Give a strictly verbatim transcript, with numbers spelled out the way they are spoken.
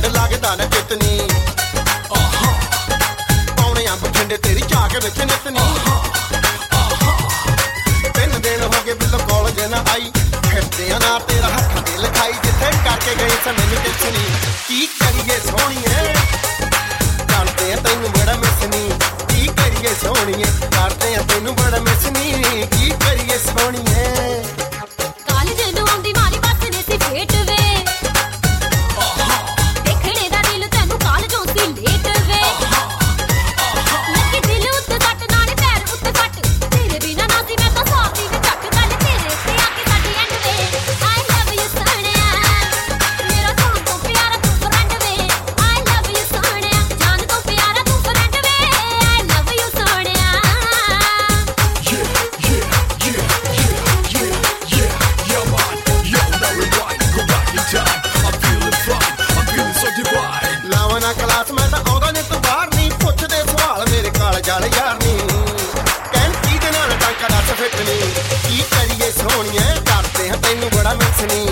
ਪਿੰਡ ਲੱਗਦਾ ਨਾ ਜਿੱਤਨੀ ਪਾਉਣੇ ਆ ਬਠਿੰਡੇ ਤੇਰੀ ਝਾਕ ਵਿੱਚ ਨਿਤਨੀ ਤਿੰਨ ਦਿਨ ਹੋ ਗਏ ਬਿੱਲੋ ਕਾਲਜ ਨਾ ਆਈ ਫਿਰਦੇ ਆ ਨਾ ਤੇਰਾ ਹੱਥਾਂ ਦੀ ਲਿਖਾਈ ਜਿੱਥੇ ਕਰਕੇ ਗਈ ਸੀ ਮੈਨੂੰ ਟੈਨਸ਼ਨੀ ਕੀ ਕਰੀਏ ਸੋਹਣੀਏ ਕਰਦੇ ਆ ਤੈਨੂੰ ਬੜਾ ਮਿਸਨੀ ਕੀ ਕਰੀਏ ਸੋਹਣੀਏ ਕਰਦੇ ਆ ਤੈਨੂੰ ਬੜਾ ਮਿਸਨੀ ਕੀ ਕਰੀਏ ਸੋਹਣੀਏ ਕਾਲਜ ਨੂੰ ਆਉਂਦੀ ਮਾਰੀ ਬੱਸ ਨੇ ਸੀ ਫੇਟ ਵੇ ਦੇਖਣੇ ਦਾ ਦਿਲ ਤੈਨੂੰ ਕਾਲਜੋਂ ਸੀ ਲੇਟ ਵੇ ਲੱਗੀ ਦਿਲ ਉੱਤੇ ਕੱਟ ਨਾਲੇ ਪੈਰ ਉੱਤੇ ਕੱਟ ਤੇਰੇ ਬਿਨਾ ਨਾ ਸੀ ਮੈਂ ਤਾਂ ਸਾਫੀ ਦੇ ਚੱਕ ਗੱਲ ਤੇਰੇ ਤੇ ਆ ਕੇ ਸਾਡੀ and way I love you ਸੋਹਣਿਆ ਮੇਰਾ ਜਾਨ ਤੋਂ ਪਿਆਰਾ ਤੂੰ friend way I love you ਸੋਹਣਿਆ ਜਾਨ ਤੋਂ ਪਿਆਰਾ ਤੂੰ friend way I love you ਸੋਹਣਿਆ ਲਾਵਾਂ ਨਾ ਕਲਾਸ ਮੈਂ ਤਾਂ ਆਉਂਦਾ ਨੀ ਤੂੰ ਬਾਹਰ ਨੀ ਪੁੱਛਦੇ ਸਵਾਲ ਮੇਰੇ ਕਾਲਜ ਵਾਲੇ ਯਾਰ ਨੀ ਕਹਿਣ ਕੀ ਦੇ ਨਾਲ ਟਾਂਕਾ ਦੱਸ ਫਿੱਟਣੀ ਕੀ ਕਰੀਏ ਸੋਹਣੀਏ ਕਰਦੇ ਹਾਂ ਤੈਨੂੰ ਬੜਾ ਮਿਸਨੀ